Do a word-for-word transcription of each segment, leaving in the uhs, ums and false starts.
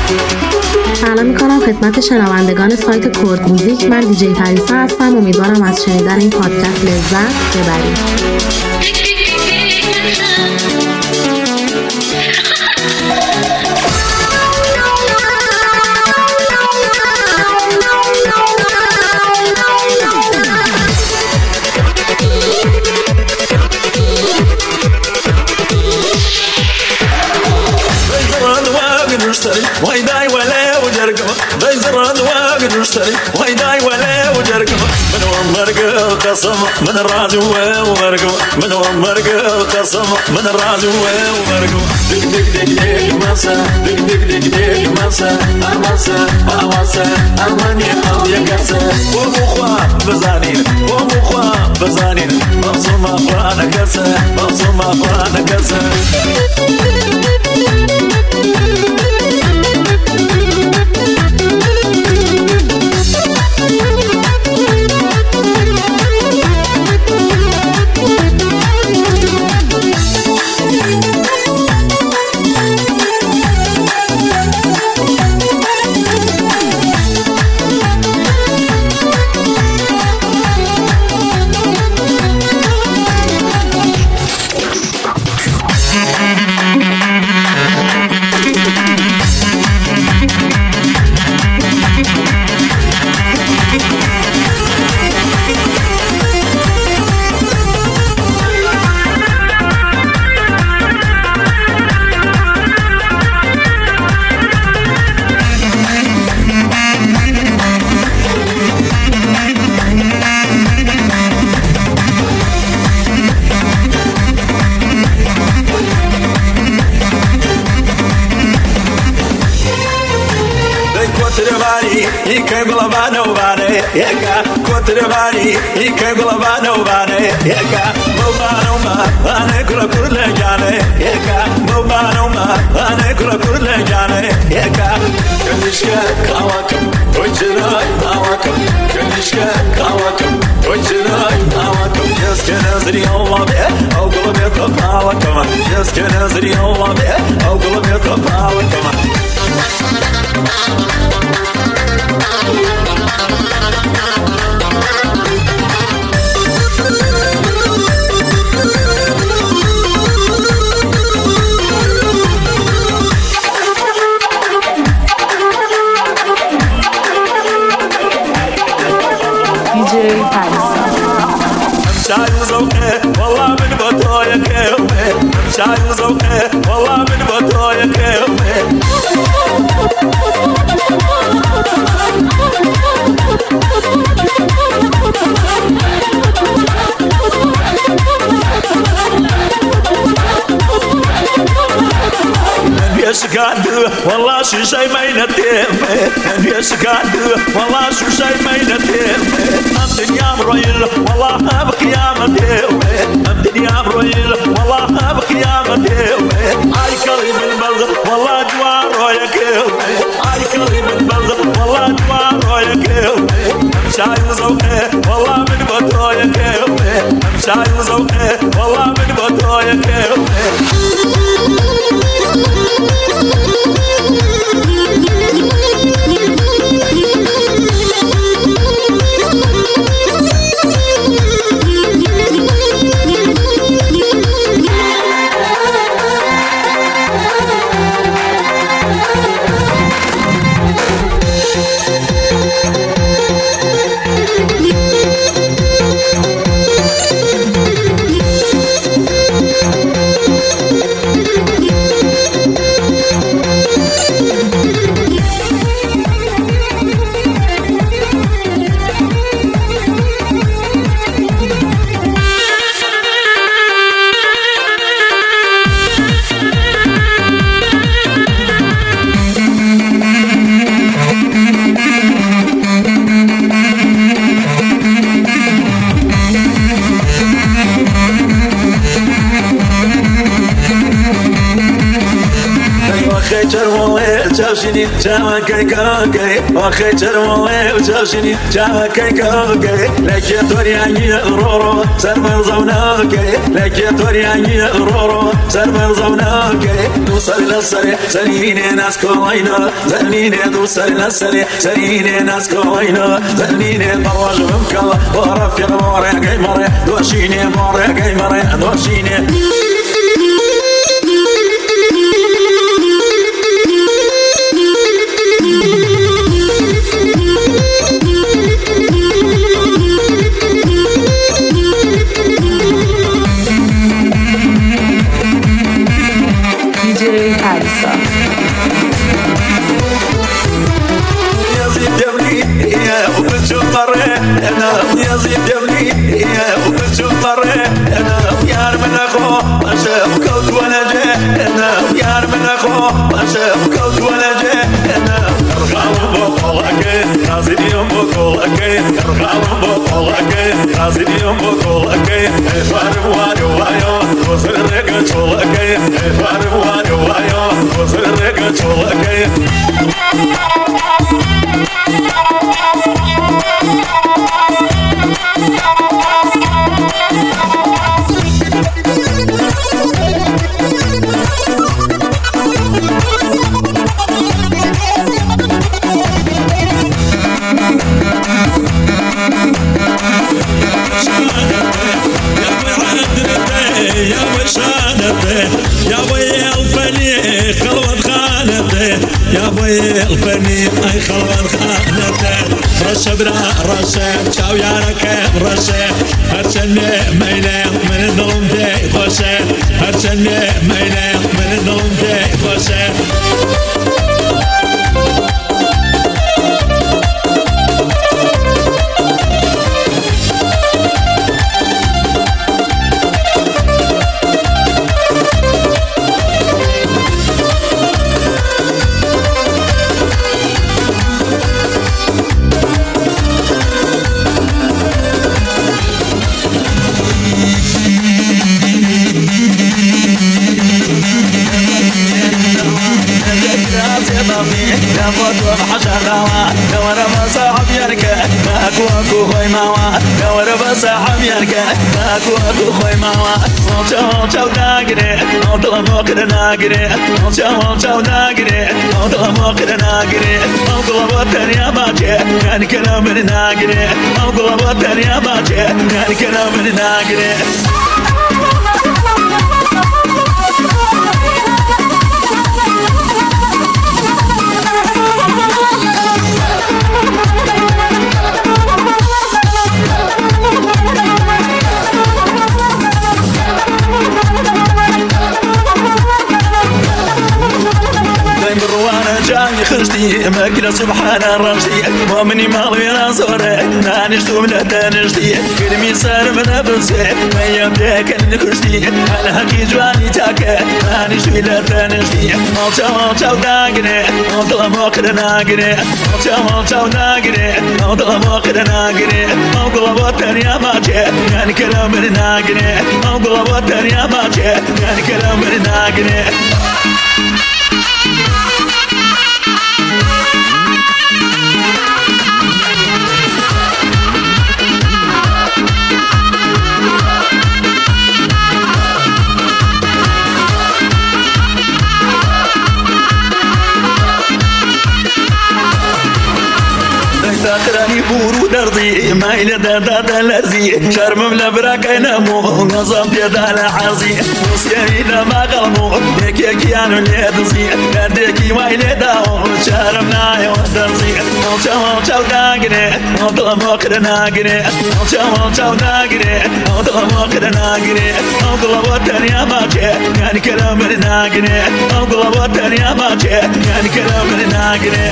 سلام میکنم خدمت شنوندگان سایت کرد موزیک. من دیجی پریسا هستم. امیدوارم از شنیدن این پادکست لذت ببرید. واي داي ولا وجرقه بيزرد واقد مشتري واي داي ولا وجرقه من ومرقه وقسم من الراجو ومرقه من ومرقه وقسم من الراجو ومرقه دق دق دق دق مسا دق دق دق دق مسا امسا امسا امني او يكسا ومخوا بزانين ومخوا بزانين مصوم افرانا كسا مصوم افرانا كسا Ikay balabano bane yeka kotrevani ikay balabano bane yeka balabano ma ane kula kurle jane yeka balabano ma ane kula kurle jane yeka kanishka kawakam ojra kawakam kanishka kawakam ojra kawakam yaskenazri Allah be awgula be kawakam yaskenazri Allah be awgula be kawakam دیجی پریسا شايل زوقه والله من بطايا كومه شايل زوقه والله من بطايا كومه يسقعد والله شو شي ما ينتم يسقعد والله شو شي ما ينتم الدنيا مرويل والله بقيامته الدنيا مرويل والله بقيامته اي كلمه البلد والله جوار يا كيو اي كلمه البلد والله جوار يا كيو شايل زوقه والله من بطو يا كيو شايل زوقه والله من بطو يا كيو وخي ترموي وتوشيني جاما كي كوكي وخي ترموي وتوشيني جاما كي كوكي لك يا تورياني رورو سر مرزونوكي لك يا تورياني رورو سر مرزونوكي دوسر لسري سريني ناس كوينو زنيني دوسر لسري سريني ناس كوينو زنيني برواج ممكو ورفيق موري قيمري دوشيني موري قيمري دوشيني أنا يا زيد يبني يا وبتشوف طري أنا يا من أخو أشوف كوت ولا جه أنا يا من أخو أشوف كوت ولا جه أنا رجال بقولك نازل يوم بقولك رجال بقولك نازل يوم بقولك فارم وادو وايو وزرك شولك فارم وادو وايو وزرك شولك يا بي الفني خلوة خانته يا بي الفني اي خلوة خانته رشا برا رشا شاو يا ركب رشا هرشني ميلان من الظلم تي خوشة هرشني ميلان من الظلم تي خوشة دور بصاحب يركع ماكو اكو خوي ماوا دور بصاحب يركع ماكو اكو خوي ماوا وشو شو ناقري وطلب وقت ناقري وشو شو ناقري وطلب وقت ناقري وطلب وقت يا باجي كان كلام ناقري وطلب وقت يا باجي كان كلام ناقري خشتي ماكلة سبحان الرشدي مؤمني مالوي ناصوري نانشتو من الدانشتي كلمي صار من أبنسي ما يبدأك الكشتي أنا هكي جواني تاكا نانشتو إلى الدانشتي موتا موتا وناقري موتا موقر ناقري موتا موتا وناقري موتا موقر ناقري موقر بطن يا باجي يعني كلام ناقري موقر بطن يا باجي يعني كلام ناقري تاخراني بورو درزي ما إلى دادات الأرزي شرم ملبراك ينمو نظام بيدال عرزي وصيري لما قلمو ديك يكيانو ليدزي ديكي ما إلى داو شرم نايو درزي وشو وشو ناقري وطلب وقت ناقري وشو وشو ناقري وطلب وقت ناقري وطلب وقت يا باجي يعني كلام ناقري وطلب وقت يا باجي يعني كلام ناقري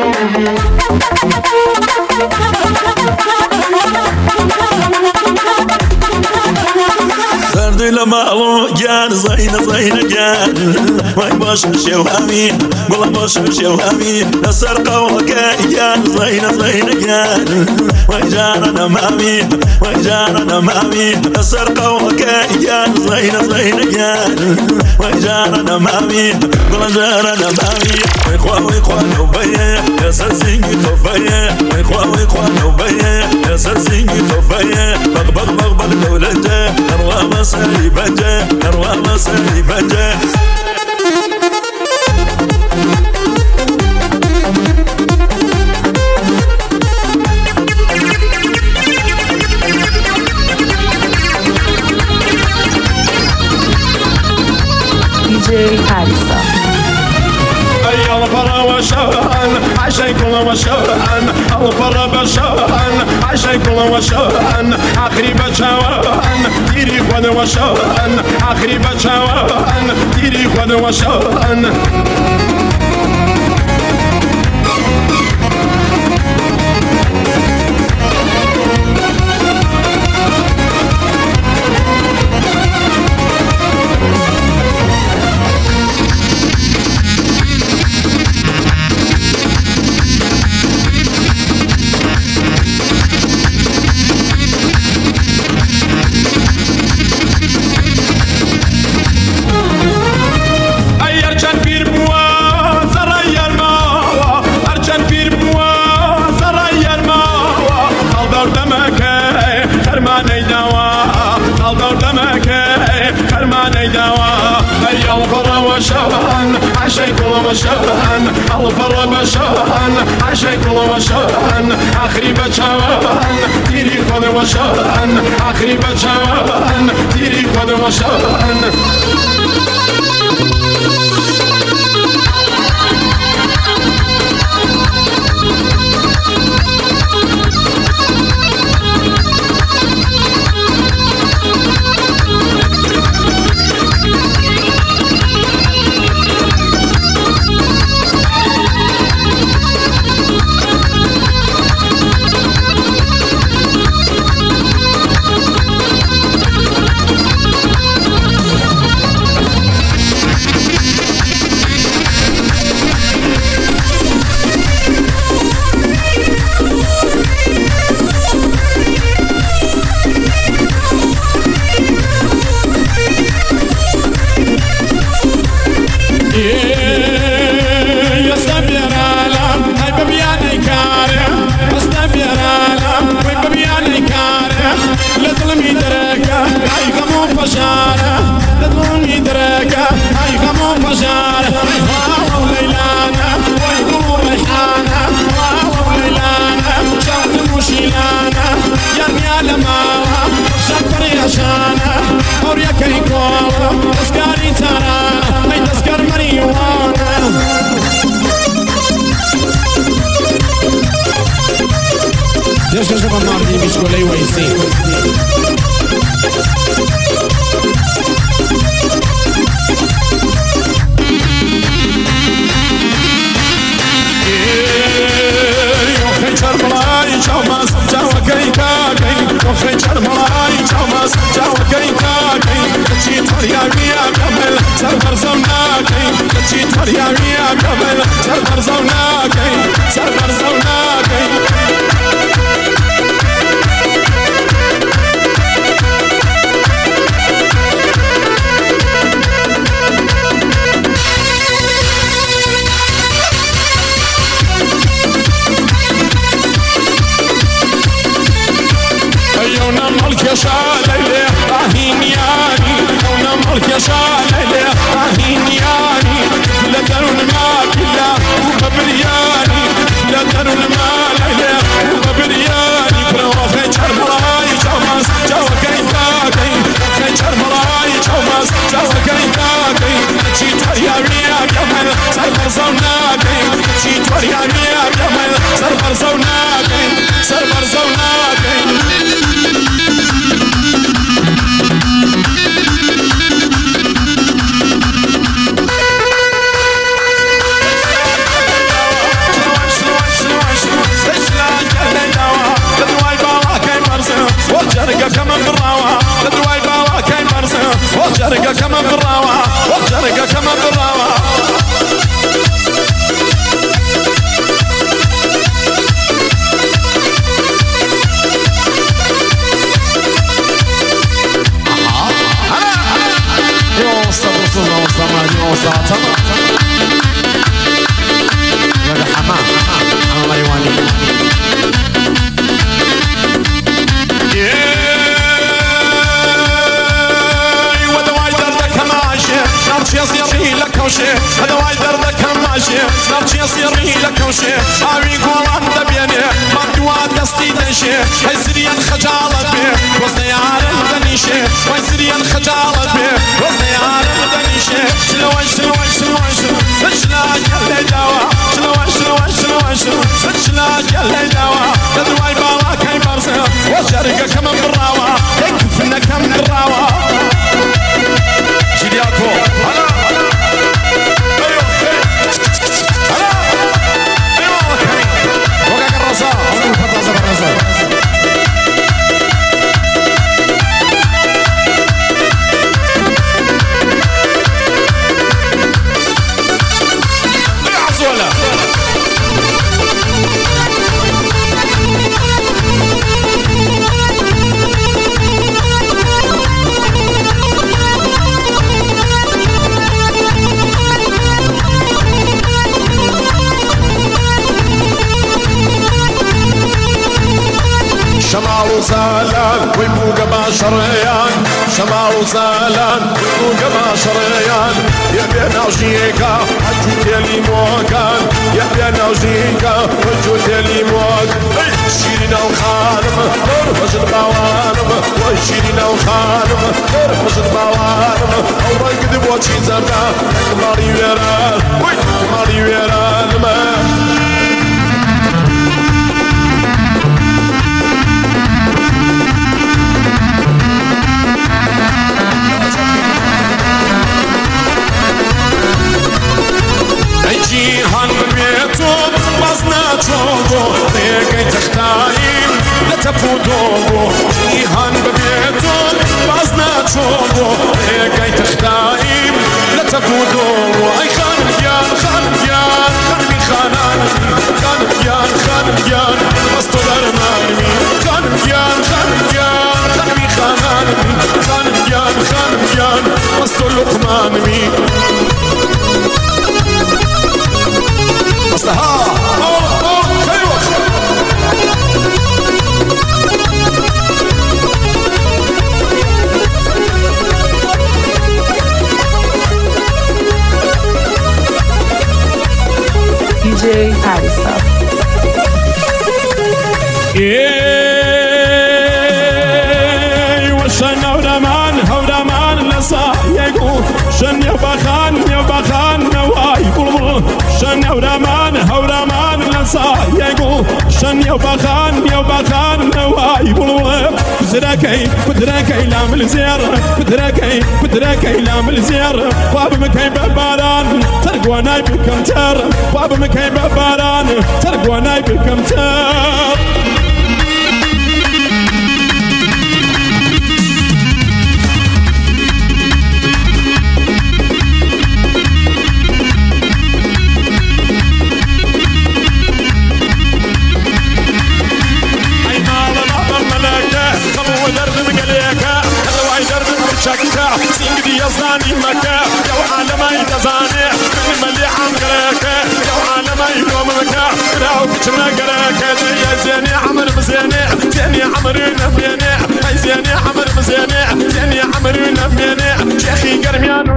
Thank you. زي لمالو جان زين زين جان واي باش شوامي والله باش شوامي نسرقه وكايان زين زين جان واي جارنا مامي واي جارنا مامي نسرقه وكايان زين زين جان واي جارنا مامي والله جارنا مامي واي خوا واي خوا نوبيه يا سرزيني توبيه واي خوا واي خوا نوبيه يا سرزيني توبيه بغ بغ بغ بغ دولته نروى مصري بجه نروى مصري بجه دی جی پریسا يلا برا وشان عشان كل وشان يلا برا بشان عشان كل وشان آخری بچوان تیری خود وشان آخری بچوان تیری خود وشان وشان عشان كل وشان الفر بشان عشان كل وشان آخری بچوان تیری خود وشان آخری بچوان تیری خود وشان Deixa eu chamar de biscolei o assim. Çalmaz, çava kay kay, kofre çarmalay çalmaz, çava kay kay, kaçı tarya miya kamel, sarbar zavna kay, kaçı tarya miya kamel, sarbar zavna kay, sarbar zavna kay. Yaşa leyli ahin yani ona malk yaşa leyli ahin yani la darun ma killa u babriyani la darun ma leyli u babriyani pro khay charmalay çalmaz çava kay kay khay charmalay çalmaz çava kay kay çi tarya miya kamel sarbar zavna kay çi tarya miya kamel sarbar zavna kay sarbar zavna kay كمان بالراوة تدواي باوا كاين برزة كمان بالراوة والجرقة كمان بالراوة يوصل وصل وصل ما يوصل تمام هذا حمام حمام ايواني وهذا وايد دردك ماشي نرجي يصيري لك وشي هذا وايد دردك ماشي نرجي يصيري لك وشي هاوي يقول انت بيني ما دوات دستي دنشي هاي سريا خجالة بيه وزني عالم دنيشي هاي سريا خجالة بيه وزني عالم دنيشي شلوان شلوان شلوان شلوان شلوان يلي دوا شلوان شلوان شلوان شلوان شلوان يلي دوا تدواي بالا كاي برسل وشارقة كمان بالراوة يكفنا كم بالراوة جيلياكو هلا ايوه هلا ايوه وقع الرصا عمرو الفضازة بالرصا شمال وزالان ويبوق باشريان شمال وزالان ويبوق باشريان يا بينا وجيكا وجوت لي موكان يا بينا وجيكا وجوت لي موك شيرنا وخانم نرفز البوانم وشيرنا وخانم نرفز البوانم اورا قد بوتشي زرنا كماري ويران وي كماري ويران ما جيهان ببيتو بازنا توبو ليكي تختايم لتفودوبو جيهان ببيتو بازنا توبو ليكي تختايم لتفودوبو اي خان بيان خان بيان خان بي خاناني خان بيان خان بيان بستو درماني خان بيان خان بيان خان بي خاناني خان بيان خان بيان بستو لقماني ها ايوه دي جي حارسة ايوه شن ودمان ودمان لسا يقول شن يبخان يبخان نواي بلبل شن ودمان ودمان لسا يقول شن يبخان يبخان نواي بلبل بدركي بدركي لام الزير بدركي بدركي لام الزير باب مكي بباران ترقوا ناي بالكمتر باب مكي بباران ترقوا ناي بالكمتر شكا سينجدي يزاني مكا يو عالمي تزاني من ملي عمركا يو عالمي يوم مكا راو كتنا قراكا يا زيني عمر مزيني زيني عمر نبيني اي زيني عمر مزيني زيني عمر نبيني شيخي قرميان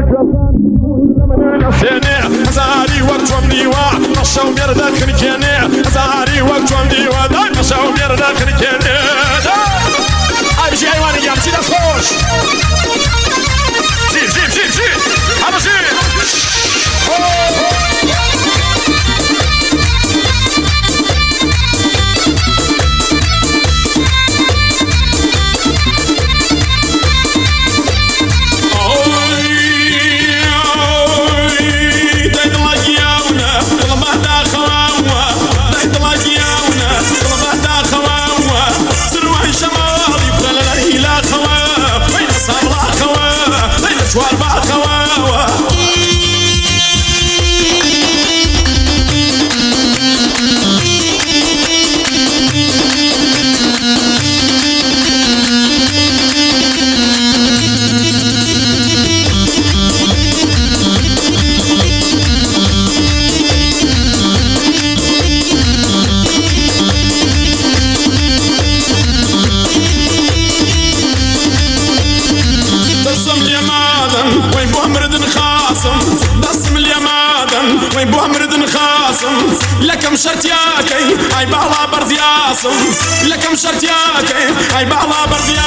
زيني هزاري وقت ومنيوا نشاو ميردا خنكيني هزاري وقت ومنيوا نشاو ميردا خنكيني اي بشي ايواني جام سيدا سوش زين زين زين زين هذا زين لكم شرتياكي هاي بالا برزياسم لكم شرتياكي هاي بالا برزياسم